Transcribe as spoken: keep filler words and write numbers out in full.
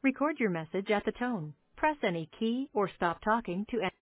Record your message at the tone. Press any key or stop talking to end.